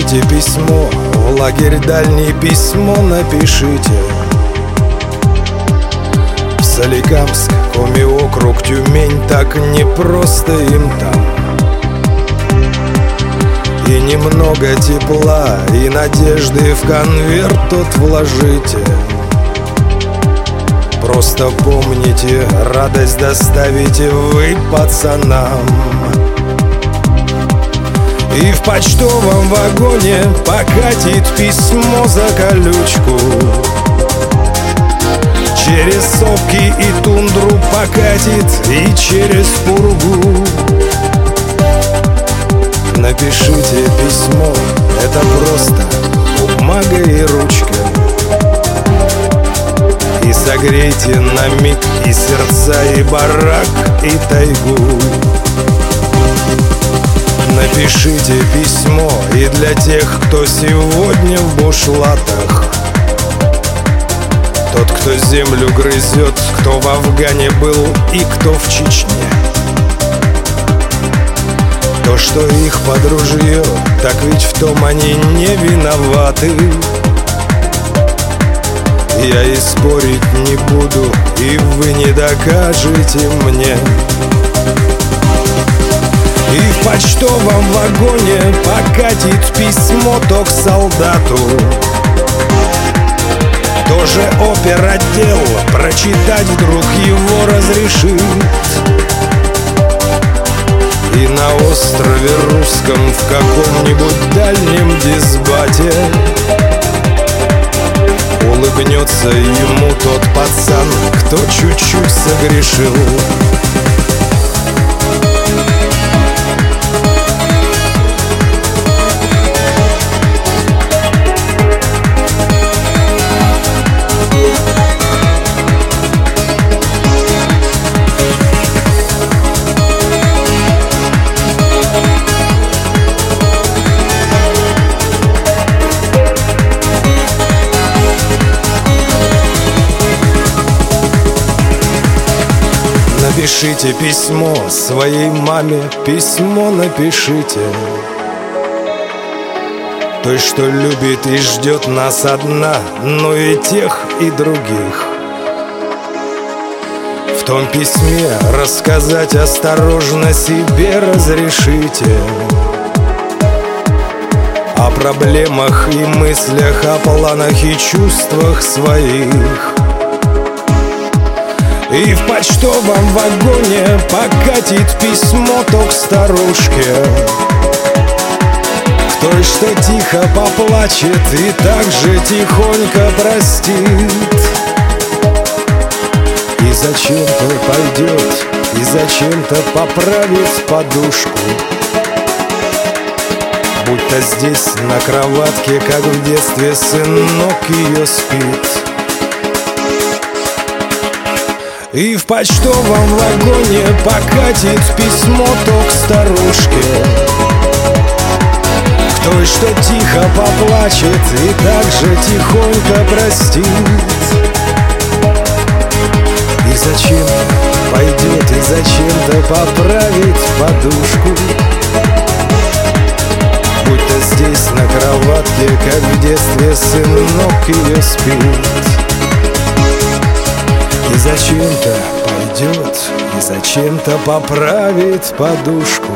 Напишите письмо в лагерь дальний, письмо напишите. В Соликамск, Коми округ, Тюмень, так непросто им там. И немного тепла, и надежды в конверт тот вложите. Просто помните, радость доставите вы пацанам. И в почтовом вагоне покатит письмо за колючку. Через сопки и тундру покатит, и через пургу. Напишите письмо, это просто бумага и ручка. И согрейте на миг и сердца, и барак, и тайгу. Напишите письмо и для тех, кто сегодня в бушлатах. Тот, кто землю грызет, кто в Афгане был и кто в Чечне. То, что их под ружье, так ведь в том они не виноваты. Я и спорить не буду, и вы не докажете мне. И в почтовом вагоне покатит письмо то к солдату. Тоже оперотдел прочитать вдруг его разрешит. И на острове русском в каком-нибудь дальнем дисбате улыбнется ему тот пацан, кто чуть-чуть согрешил. Напишите письмо своей маме, письмо напишите. Той, что любит и ждет нас одна, но и тех, и других. В том письме рассказать осторожно себе разрешите. О проблемах и мыслях, о планах и чувствах своих. И в почтовом вагоне покатит письмо то к старушке, к той, что тихо поплачет и так же тихонько простит. И зачем-то пойдет, и зачем-то поправит подушку, будто здесь на кроватке, как в детстве, сынок ее спит. И в почтовом вагоне покатит письмо то к старушке, к той, что тихо поплачет и так же тихонько простит. И зачем-то пойдет, и зачем-то поправит подушку, будто здесь на кроватке, как в детстве, сынок ее спит. И зачем-то пойдет, и зачем-то поправит подушку,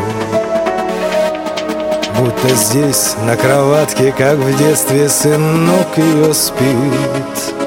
будто здесь на кроватке, как в детстве, сынок ее спит.